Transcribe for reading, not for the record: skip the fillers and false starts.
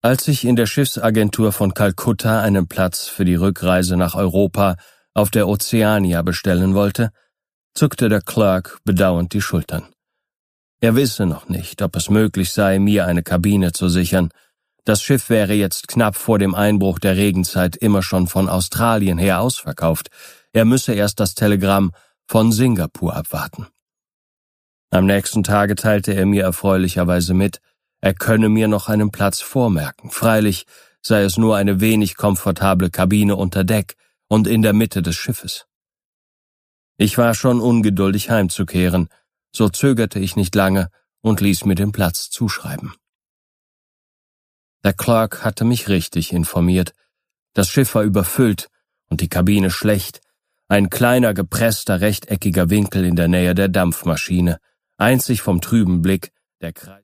Als ich in der Schiffsagentur von Kalkutta einen Platz für die Rückreise nach Europa auf der Oceania bestellen wollte, zuckte der Clerk bedauernd die Schultern. Er wisse noch nicht, ob es möglich sei, mir eine Kabine zu sichern. Das Schiff wäre jetzt knapp vor dem Einbruch der Regenzeit immer schon von Australien her ausverkauft. Er müsse erst das Telegramm von Singapur abwarten. Am nächsten Tage teilte er mir erfreulicherweise mit, er könne mir noch einen Platz vormerken. Freilich sei es nur eine wenig komfortable Kabine unter Deck und in der Mitte des Schiffes. Ich war schon ungeduldig heimzukehren, so zögerte ich nicht lange und ließ mir den Platz zuschreiben. Der Clerk hatte mich richtig informiert. Das Schiff war überfüllt und die Kabine schlecht. Ein kleiner, gepresster, rechteckiger Winkel in der Nähe der Dampfmaschine, einzig vom trüben Blick der Kreis